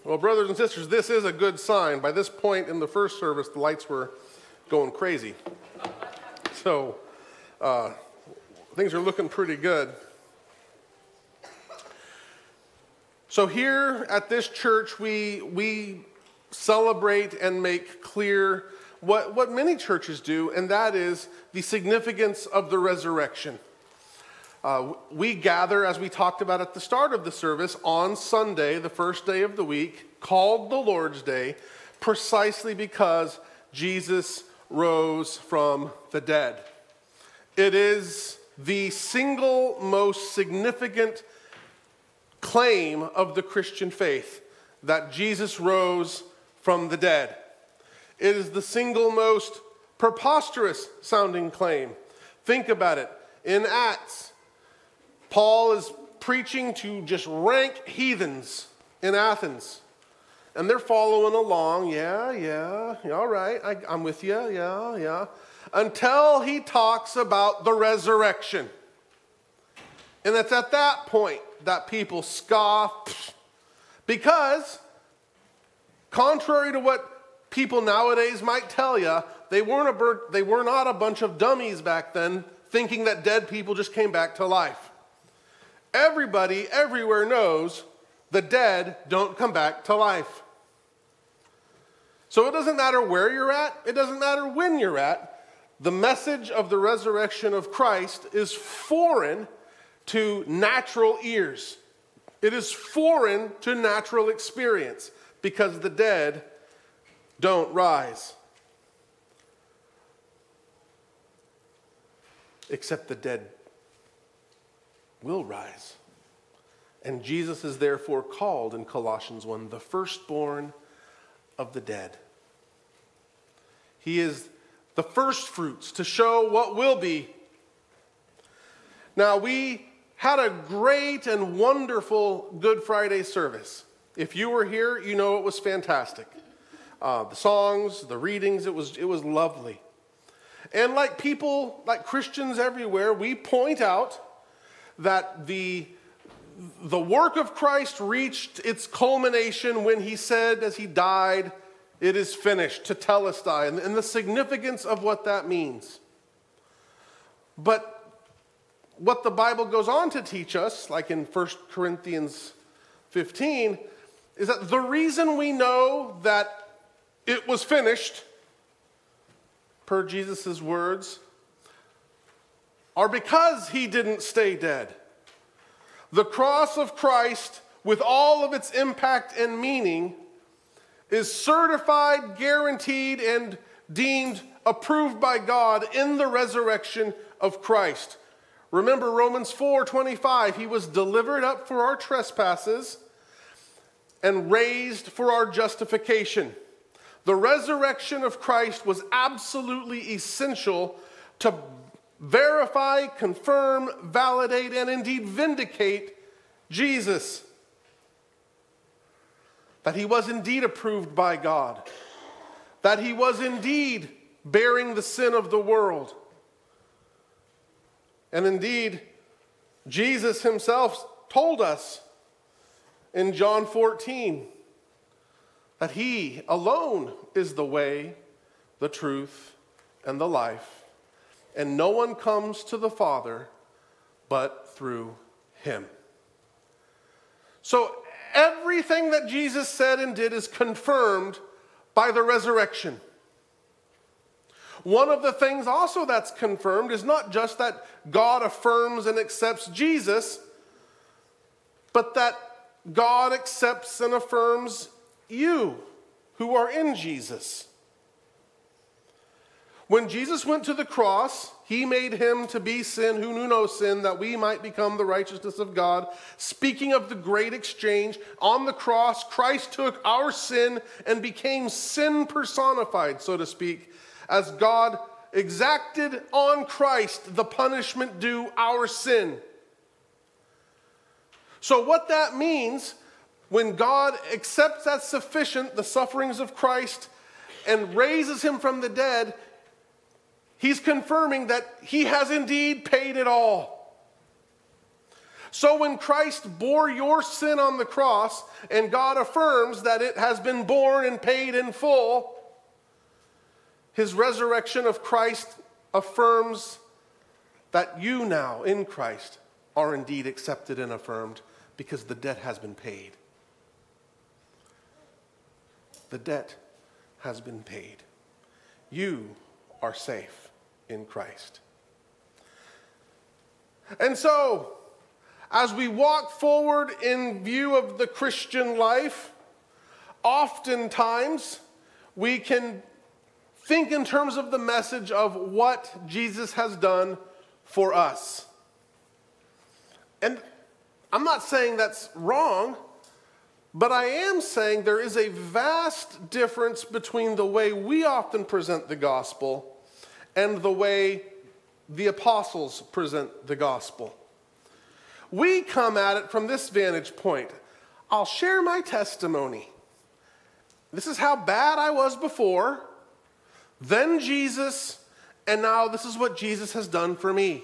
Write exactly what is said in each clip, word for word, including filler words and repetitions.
Well, brothers and sisters, this is a good sign. By this point in the first service, the lights were going crazy. So, uh, things are looking pretty good. So here at this church, we we celebrate and make clear what, what many churches do, and that is the significance of the resurrection. Uh, we gather, as we talked about at the start of the service, on Sunday, the first day of the week, called the Lord's Day, precisely because Jesus rose from the dead. It is the single most significant claim of the Christian faith, that Jesus rose from the dead. It is the single most preposterous sounding claim. Think about it. In Acts, Paul is preaching to just rank heathens in Athens. And they're following along. Yeah, yeah, yeah, all right, I, I'm with you, yeah, yeah. Until he talks about the resurrection. And it's at that point that people scoff. Because, contrary to what people nowadays might tell you, they weren't a bur- they were not a bunch of dummies back then thinking that dead people just came back to life. Everybody everywhere knows the dead don't come back to life. So it doesn't matter where you're at. It doesn't matter when you're at. The message of the resurrection of Christ is foreign to natural ears. It is foreign to natural experience because the dead don't rise. Except the dead will rise. And Jesus is therefore called in Colossians one, the firstborn of the dead. He is the first fruits to show what will be. Now, we had a great and wonderful Good Friday service. If you were here, you know it was fantastic. Uh, the songs, the readings, it was, it was lovely. And like people, like Christians everywhere, we point out that the, the work of Christ reached its culmination when he said, as he died, it is finished, tetelestai, and, and the significance of what that means. But what the Bible goes on to teach us, like in First Corinthians fifteen, is that the reason we know that it was finished, per Jesus' words, are because he didn't stay dead. The cross of Christ, with all of its impact and meaning, is certified, guaranteed, and deemed approved by God in the resurrection of Christ. Remember Romans four twenty-five, he was delivered up for our trespasses and raised for our justification. The resurrection of Christ was absolutely essential to verify, confirm, validate, and indeed vindicate Jesus. That he was indeed approved by God. That he was indeed bearing the sin of the world. And indeed, Jesus himself told us in John fourteen that he alone is the way, the truth, and the life. And no one comes to the Father but through him. So everything that Jesus said and did is confirmed by the resurrection. One of the things also that's confirmed is not just that God affirms and accepts Jesus, but that God accepts and affirms you who are in Jesus. When Jesus went to the cross, he made him to be sin who knew no sin, that we might become the righteousness of God. Speaking of the great exchange, on the cross, Christ took our sin and became sin personified, so to speak, as God exacted on Christ the punishment due our sin. So what that means, when God accepts as sufficient the sufferings of Christ and raises him from the dead, he's confirming that he has indeed paid it all. So when Christ bore your sin on the cross, and God affirms that it has been borne and paid in full, his resurrection of Christ affirms that you now, in Christ, are indeed accepted and affirmed because the debt has been paid. The debt has been paid. You are safe in Christ. And so, as we walk forward in view of the Christian life, oftentimes we can think in terms of the message of what Jesus has done for us. And I'm not saying that's wrong, but I am saying there is a vast difference between the way we often present the gospel and the way the apostles present the gospel. We come at it from this vantage point. I'll share my testimony. This is how bad I was before, then Jesus, and now this is what Jesus has done for me.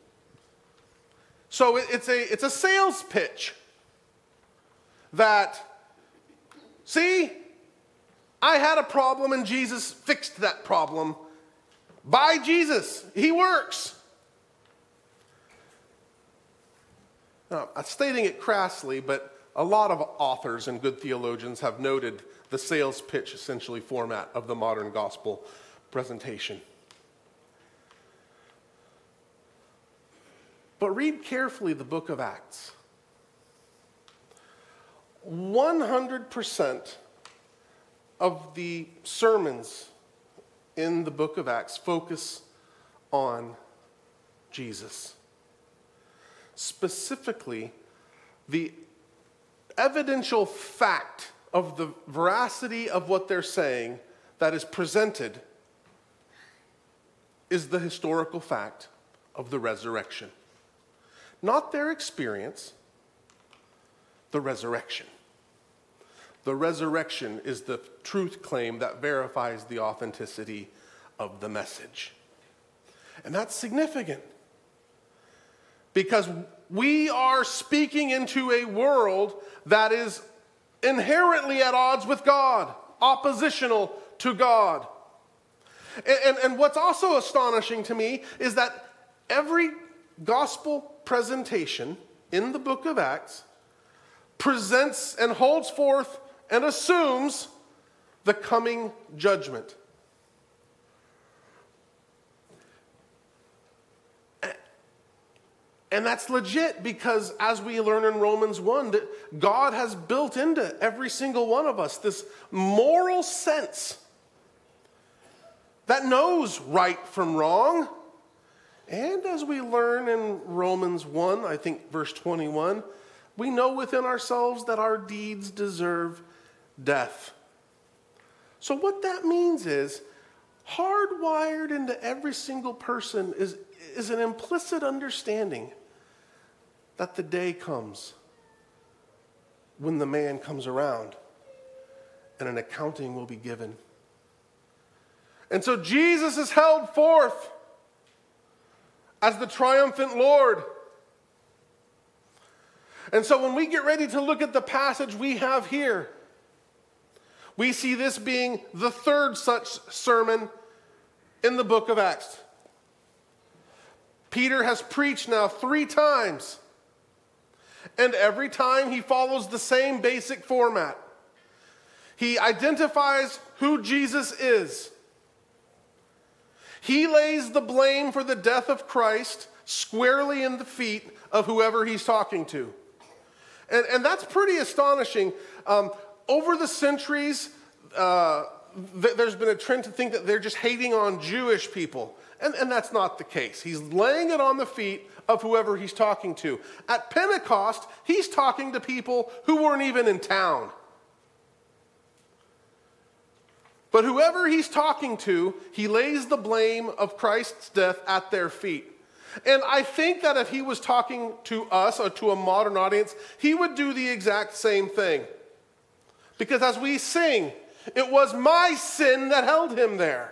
So it's a, it's a sales pitch that, see, I had a problem and Jesus fixed that problem. By Jesus, he works. Now, I'm stating it crassly, but a lot of authors and good theologians have noted the sales pitch essentially format of the modern gospel presentation. But read carefully the book of Acts. one hundred percent of the sermons in the book of Acts focus on Jesus. Specifically, the evidential fact of the veracity of what they're saying that is presented is the historical fact of the resurrection. Not their experience, the resurrection. The resurrection is the truth claim that verifies the authenticity of the message. And that's significant because we are speaking into a world that is inherently at odds with God, oppositional to God. And, and, and what's also astonishing to me is that every gospel presentation in the book of Acts presents and holds forth and assumes the coming judgment. And that's legit because as we learn in Romans one, that God has built into every single one of us this moral sense that knows right from wrong. And as we learn in Romans one, I think verse twenty-one, we know within ourselves that our deeds deserve death. So what that means is, hardwired into every single person is, is an implicit understanding that the day comes when the man comes around and an accounting will be given. And so Jesus is held forth as the triumphant Lord. And so when we get ready to look at the passage we have here, we see this being the third such sermon in the book of Acts. Peter has preached now three times, and every time he follows the same basic format. He identifies who Jesus is. He lays the blame for the death of Christ squarely in the feet of whoever he's talking to. And, and that's pretty astonishing. Um, over the centuries, uh, th- there's been a trend to think that they're just hating on Jewish people. And, and that's not the case. He's laying it on the feet of whoever he's talking to. At Pentecost, he's talking to people who weren't even in town. But whoever he's talking to, he lays the blame of Christ's death at their feet. And I think that if he was talking to us or to a modern audience, he would do the exact same thing. Because as we sing, it was my sin that held him there.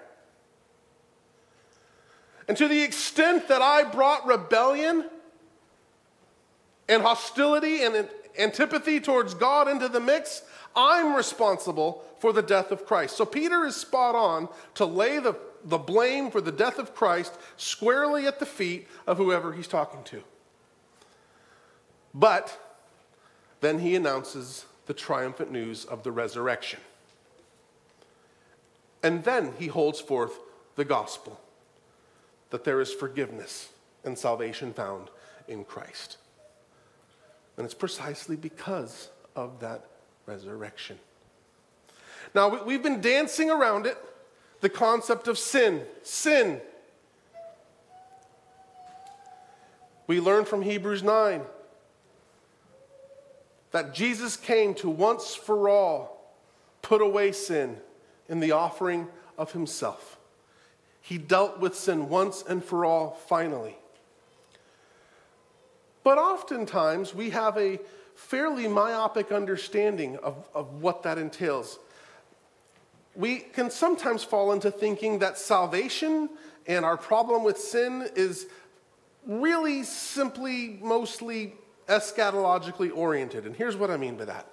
And to the extent that I brought rebellion, and hostility and antipathy towards God into the mix, I'm responsible for the death of Christ. So Peter is spot on to lay the, the blame for the death of Christ squarely at the feet of whoever he's talking to. But then he announces the triumphant news of the resurrection. And then he holds forth the gospel, that there is forgiveness and salvation found in Christ. And it's precisely because of that resurrection. Now, we've been dancing around it, the concept of sin. Sin. We learn from Hebrews nine that Jesus came to once for all put away sin in the offering of himself. He dealt with sin once and for all, finally. But oftentimes, we have a fairly myopic understanding of, of what that entails. We can sometimes fall into thinking that salvation and our problem with sin is really simply mostly eschatologically oriented. And here's what I mean by that.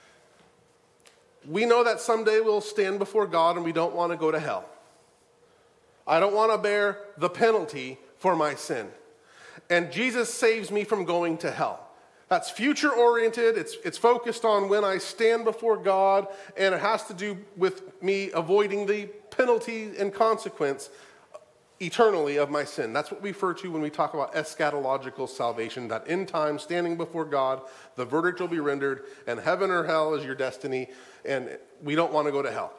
We know that someday we'll stand before God and we don't want to go to hell. I don't want to bear the penalty for my sin. And Jesus saves me from going to hell. That's future-oriented. It's, it's focused on when I stand before God, and it has to do with me avoiding the penalty and consequence eternally of my sin. That's what we refer to when we talk about eschatological salvation, that in time, standing before God, the verdict will be rendered, and heaven or hell is your destiny, and we don't want to go to hell.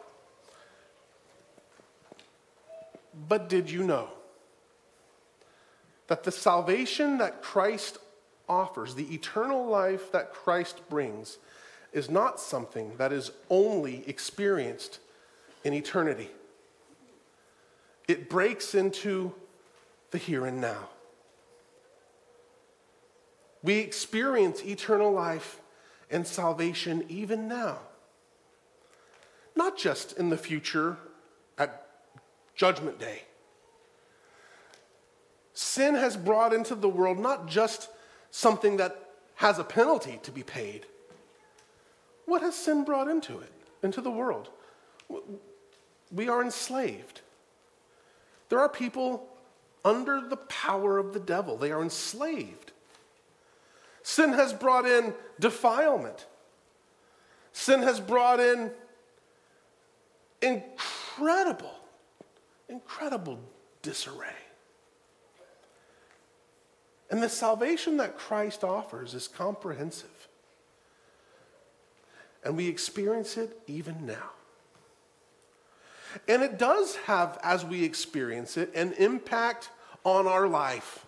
But did you know that the salvation that Christ offers, the eternal life that Christ brings, is not something that is only experienced in eternity? It breaks into the here and now. We experience eternal life and salvation even now. Not just in the future at Judgment Day. Sin has brought into the world not just something that has a penalty to be paid. What has sin brought into it, into the world? We are enslaved. There are people under the power of the devil. They are enslaved. Sin has brought in defilement. Sin has brought in incredible, incredible disarray. And the salvation that Christ offers is comprehensive. And we experience it even now. And it does have, as we experience it, an impact on our life.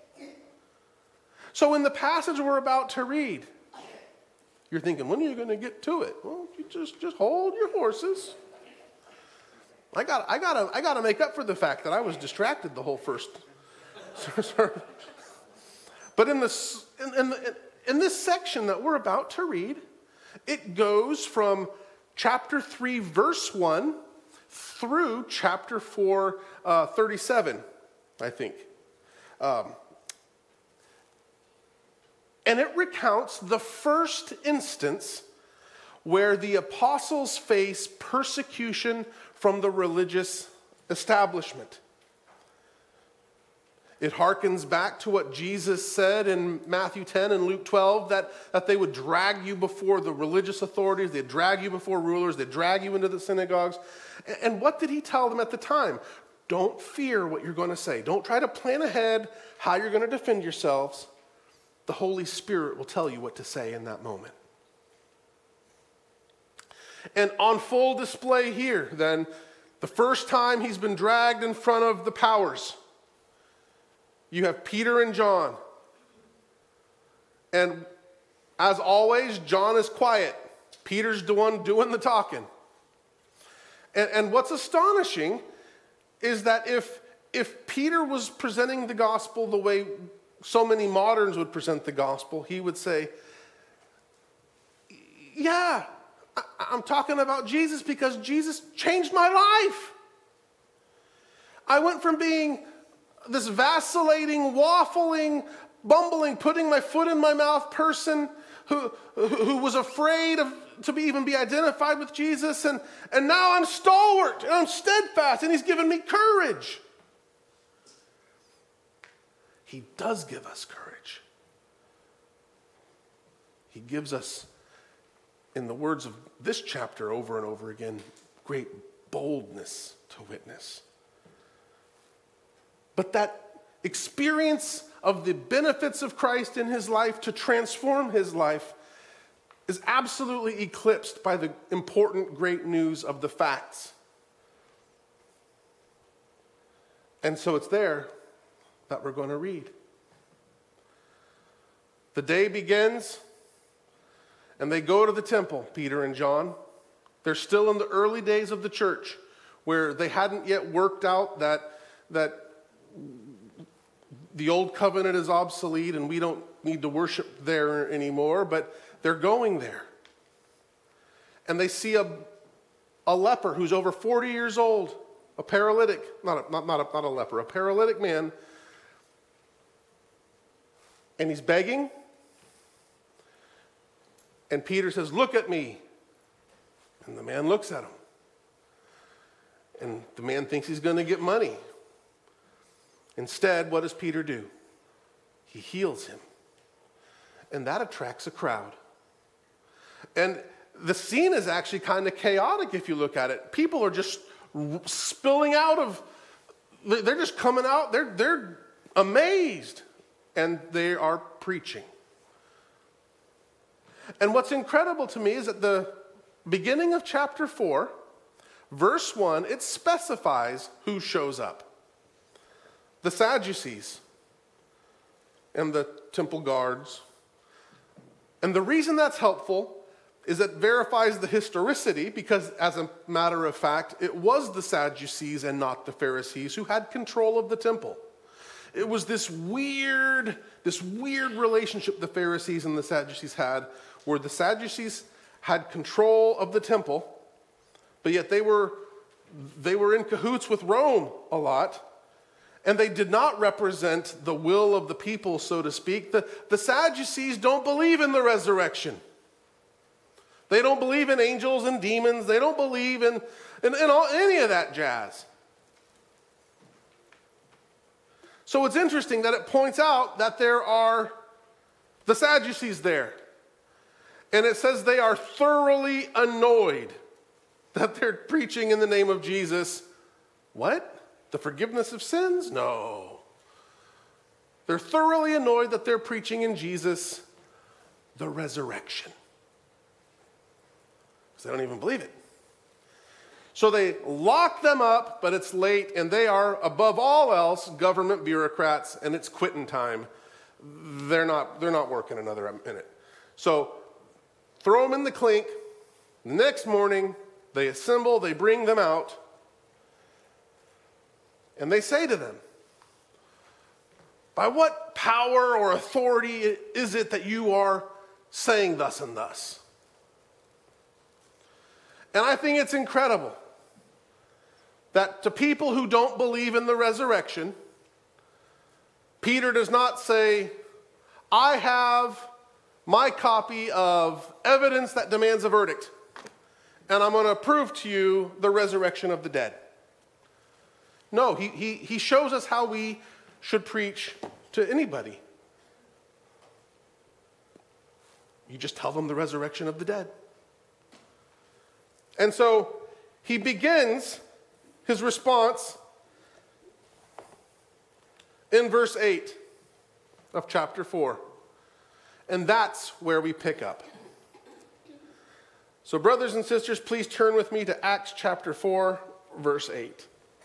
So in the passage we're about to read, you're thinking, when are you going to get to it? Well, you just, just hold your horses. I got I got I got to make up for the fact that I was distracted the whole first sermon. But in this, in, in, in this section that we're about to read, it goes from chapter three, verse one, through chapter four, uh, thirty-seven, I think. Um, and it recounts the first instance where the apostles face persecution from the religious establishment. It harkens back to what Jesus said in Matthew ten and Luke twelve, that, that they would drag you before the religious authorities, they'd drag you before rulers, they'd drag you into the synagogues. And what did he tell them at the time? Don't fear what you're going to say. Don't try to plan ahead how you're going to defend yourselves. The Holy Spirit will tell you what to say in that moment. And on full display here, then, the first time he's been dragged in front of the powers, you have Peter and John. And as always, John is quiet. Peter's the one doing the talking. And, and what's astonishing is that if, if Peter was presenting the gospel the way so many moderns would present the gospel, he would say, yeah, I, I'm talking about Jesus because Jesus changed my life. I went from being this vacillating, waffling, bumbling, putting my foot in my mouth person who, who was afraid of to be, even be identified with Jesus. And, and now I'm stalwart and I'm steadfast and he's given me courage. He does give us courage. He gives us, in the words of this chapter over and over again, great boldness to witness. But that experience of the benefits of Christ in his life to transform his life is absolutely eclipsed by the important great news of the facts. And so it's there that we're going to read. The day begins, and they go to the temple, Peter and John. They're still in the early days of the church, where they hadn't yet worked out that, that the old covenant is obsolete and we don't need to worship there anymore, but they're going there. And they see a, a leper who's over forty years old, a paralytic, not a, not, not, a, not a leper, a paralytic man. And he's begging. And Peter says, "Look at me." And the man looks at him. And the man thinks he's going to get money. Instead, what does Peter do? He heals him. And that attracts a crowd. And the scene is actually kind of chaotic if you look at it. People are just spilling out of, they're just coming out, they're, they're amazed. And they are preaching. And what's incredible to me is at the beginning of chapter four, verse one, it specifies who shows up. The Sadducees and the temple guards. And the reason that's helpful is it verifies the historicity, because as a matter of fact, it was the Sadducees and not the Pharisees who had control of the temple. It was this weird, this weird relationship the Pharisees and the Sadducees had, where the Sadducees had control of the temple, but yet they were, they were in cahoots with Rome a lot, and they did not represent the will of the people, so to speak. The, the Sadducees don't believe in the resurrection. They don't believe in angels and demons. They don't believe in, in, in all, any of that jazz. So it's interesting that it points out that there are the Sadducees there. And it says they are thoroughly annoyed that they're preaching in the name of Jesus. What? The forgiveness of sins? No. They're thoroughly annoyed that they're preaching in Jesus the resurrection. Because they don't even believe it. So they lock them up, but it's late, and they are, above all else, government bureaucrats, and it's quitting time. They're not, they're not working another minute. So throw them in the clink. Next morning, they assemble, they bring them out, and they say to them, "By what power or authority is it that you are saying thus and thus?" And I think it's incredible that to people who don't believe in the resurrection, Peter does not say, "I have my copy of evidence that demands a verdict, and I'm going to prove to you the resurrection of the dead." No, he, he, he shows us how we should preach to anybody. You just tell them the resurrection of the dead. And so he begins his response in verse eight of chapter four. And that's where we pick up. So brothers and sisters, please turn with me to Acts chapter four, verse eight.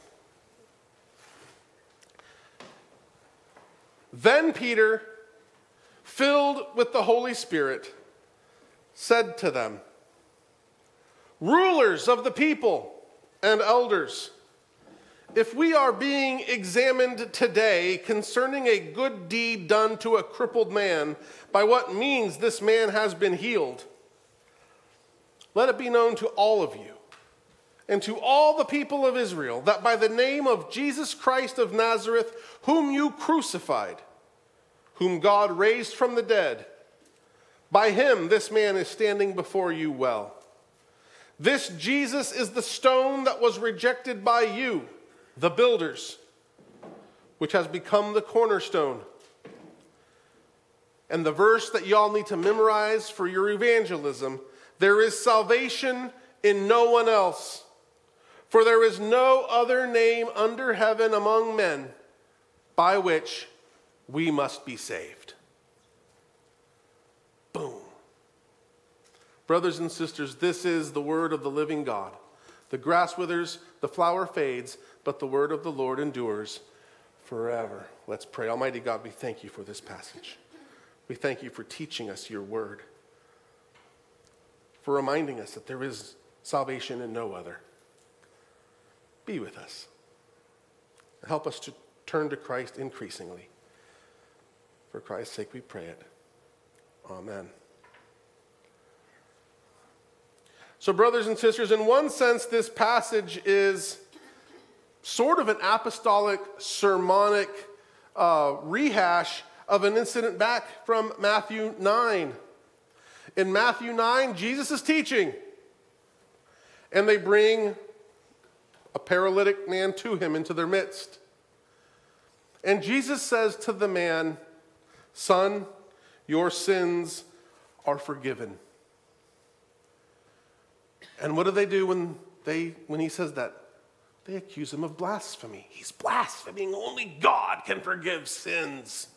Then Peter, filled with the Holy Spirit, said to them, "Rulers of the people and elders, if we are being examined today concerning a good deed done to a crippled man, by what means this man has been healed, let it be known to all of you and to all the people of Israel that by the name of Jesus Christ of Nazareth, whom you crucified, whom God raised from the dead. By him, this man is standing before you well. This Jesus is the stone that was rejected by you, the builders, which has become the cornerstone. And the verse that y'all need to memorize for your evangelism, there is salvation in no one else, for there is no other name under heaven among men by which we must be saved. Boom. Brothers and sisters, this is the word of the living God. The grass withers, the flower fades, but the word of the Lord endures forever. Let's pray. Almighty God, we thank you for this passage. We thank you for teaching us your word, for reminding us that there is salvation in no other. Be with us. Help us to turn to Christ increasingly. For Christ's sake we pray it. Amen. So, brothers and sisters, in one sense, this passage is sort of an apostolic, sermonic uh, rehash of an incident back from Matthew nine. In Matthew nine, Jesus is teaching, and they bring a paralytic man to him into their midst. And Jesus says to the man, "Son, your sins are forgiven." And what do they do when they when he says that? They accuse him of blasphemy. He's blaspheming. Only God can forgive sins.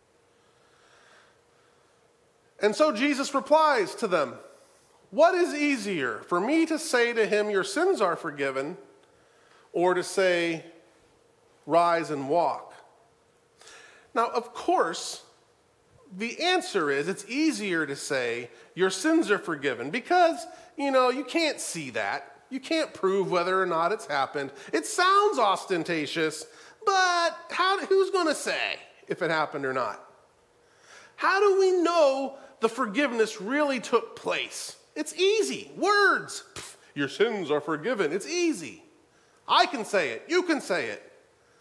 And so Jesus replies to them, "What is easier, for me to say to him, 'Your sins are forgiven,' or to say, 'Rise and walk'?" Now, of course, the answer is it's easier to say your sins are forgiven because, you know, you can't see that. You can't prove whether or not it's happened. It sounds ostentatious, but how, who's going to say if it happened or not? How do we know the forgiveness really took place? It's easy. Words. Pff, your sins are forgiven. It's easy. I can say it. You can say it.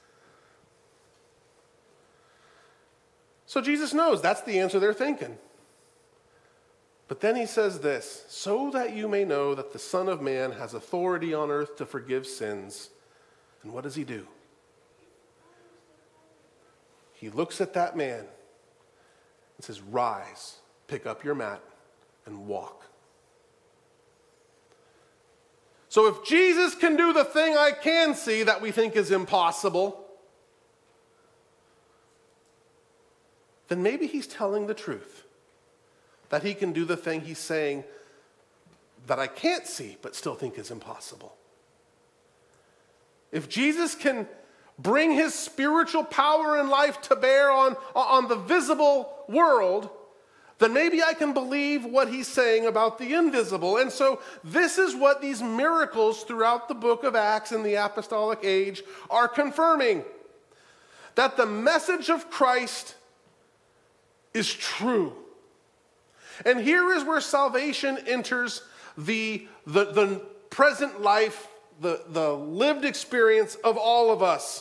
So Jesus knows that's the answer they're thinking. But then he says this, "So that you may know that the Son of Man has authority on earth to forgive sins." And what does he do? He looks at that man and says, "Rise, pick up your mat, and walk." So if Jesus can do the thing I can see that we think is impossible, then maybe he's telling the truth. That he can do the thing he's saying that I can't see but still think is impossible. If Jesus can bring his spiritual power and life to bear on, on the visible world, then maybe I can believe what he's saying about the invisible. And so this is what these miracles throughout the book of Acts in the apostolic age are confirming. That the message of Christ is true. And here is where salvation enters the, the, the present life, the, the lived experience of all of us.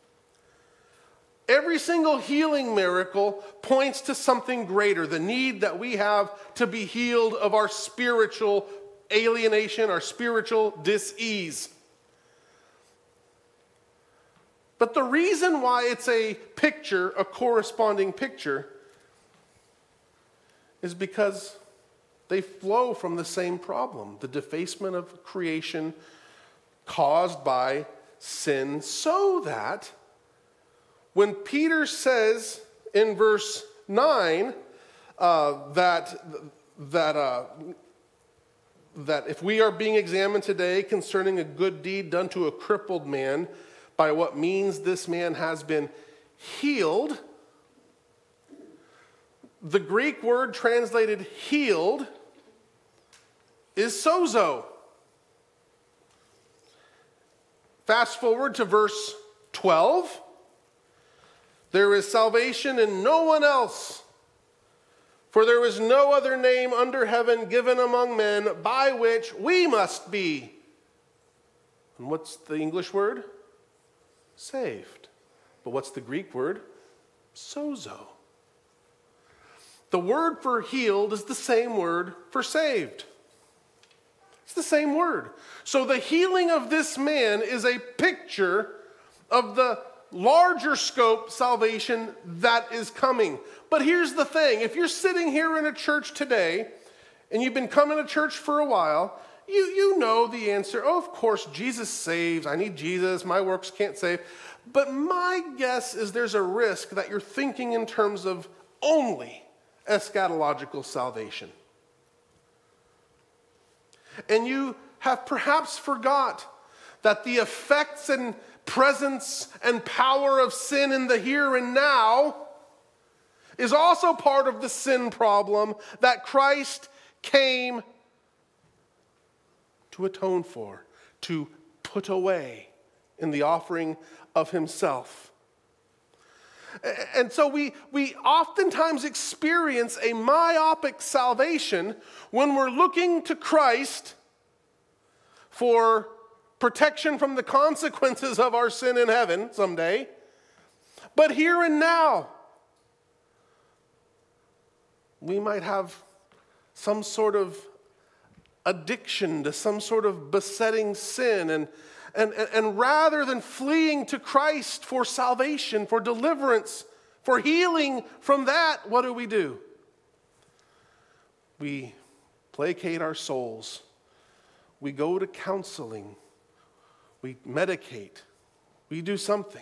Every single healing miracle points to something greater, the need that we have to be healed of our spiritual alienation, our spiritual dis-ease. But the reason why it's a picture, a corresponding picture, is because they flow from the same problem, the defacement of creation caused by sin, so that when Peter says in verse nine uh, that, that, uh, that if we are being examined today concerning a good deed done to a crippled man, by what means this man has been healed, the Greek word translated healed is sozo. Fast forward to verse twelve. There is salvation in no one else, for there is no other name under heaven given among men by which we must be. And what's the English word? Saved. But what's the Greek word? Sozo. The word for healed is the same word for saved. It's the same word. So the healing of this man is a picture of the larger scope salvation that is coming. But here's the thing. If you're sitting here in a church today, and you've been coming to church for a while, you, you know the answer. Oh, of course, Jesus saves. I need Jesus. My works can't save. But my guess is there's a risk that you're thinking in terms of only eschatological salvation. And you have perhaps forgot that the effects and presence and power of sin in the here and now is also part of the sin problem that Christ came to atone for, to put away in the offering of himself. And so we, we oftentimes experience a myopic salvation when we're looking to Christ for protection from the consequences of our sin in heaven someday. But here and now, we might have some sort of addiction to some sort of besetting sin. And, and, and rather than fleeing to Christ for salvation, for deliverance, for healing from that, what do we do? We placate our souls. We go to counseling. We medicate. We do something.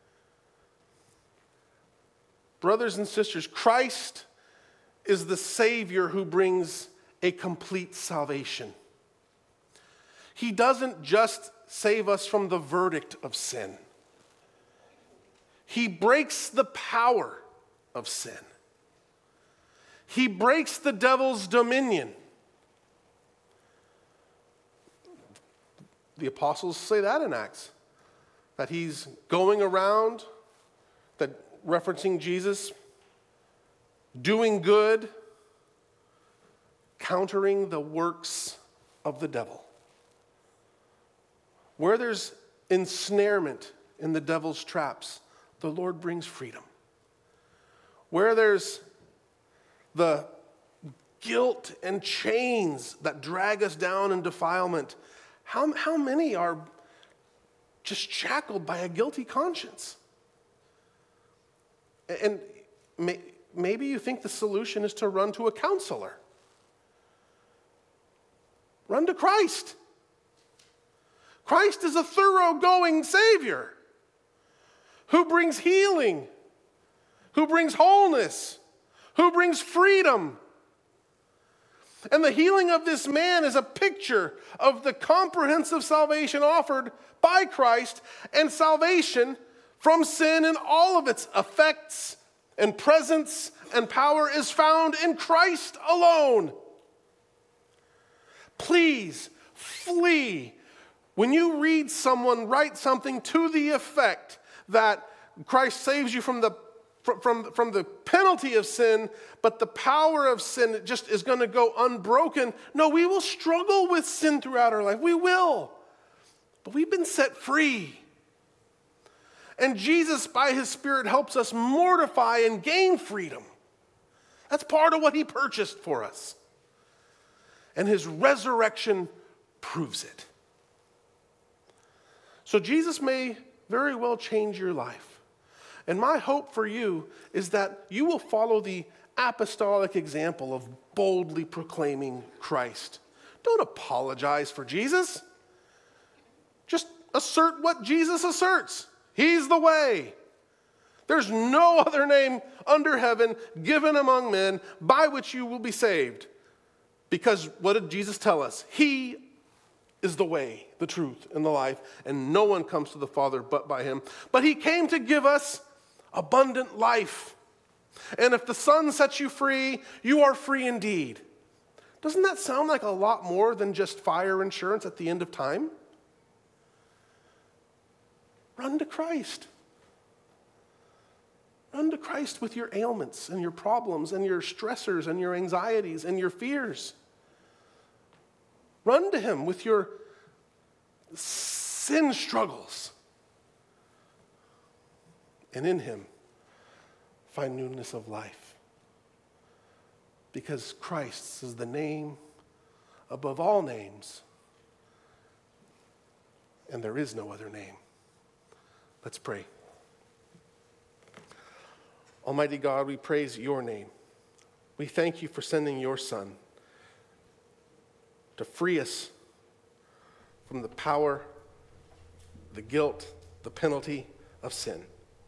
Brothers and sisters, Christ is the Savior who brings a complete salvation. He doesn't just save us from the verdict of sin. He breaks the power of sin. He breaks the devil's dominion. The apostles say that in Acts, that he's going around, that referencing Jesus, doing good, countering the works of the devil. Where there's ensnarement in the devil's traps, the Lord brings freedom. Where there's the guilt and chains that drag us down in defilement, how, how many are just shackled by a guilty conscience? And may, maybe you think the solution is to run to a counselor. Run to Christ. Christ is a thoroughgoing Savior who brings healing, who brings wholeness, who brings freedom. And the healing of this man is a picture of the comprehensive salvation offered by Christ, and salvation from sin and all of its effects and presence and power is found in Christ alone. Please flee. When you read someone write something to the effect that Christ saves you from the from, from, from the penalty of sin, but the power of sin just is going to go unbroken. No, we will struggle with sin throughout our life. We will. But we've been set free. And Jesus, by his Spirit, helps us mortify and gain freedom. That's part of what he purchased for us. And his resurrection proves it. So Jesus may very well change your life. And my hope for you is that you will follow the apostolic example of boldly proclaiming Christ. Don't apologize for Jesus. Just assert what Jesus asserts. He's the way. There's no other name under heaven given among men by which you will be saved. Because what did Jesus tell us? He is the way, the truth, and the life, and no one comes to the Father but by him. But he came to give us abundant life. And if the Son sets you free, you are free indeed. Doesn't that sound like a lot more than just fire insurance at the end of time? Run to Christ. Run to Christ with your ailments and your problems and your stressors and your anxieties and your fears. Run to him with your sin struggles. And in him, find newness of life. because Christ is the name above all names, and there is no other name. Let's pray. Almighty God, we praise your name. We thank you for sending your Son to free us from the power, the guilt, the penalty of sin.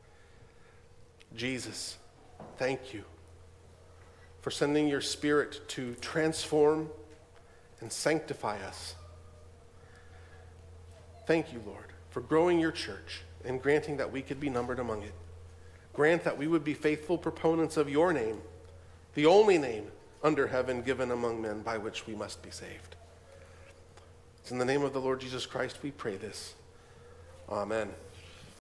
Jesus, thank you for sending your Spirit to transform and sanctify us. Thank you, Lord, for growing your church and granting that we could be numbered among it. Grant that we would be faithful proponents of your name, the only name under heaven given among men by which we must be saved. It's in the name of the Lord Jesus Christ we pray this. Amen.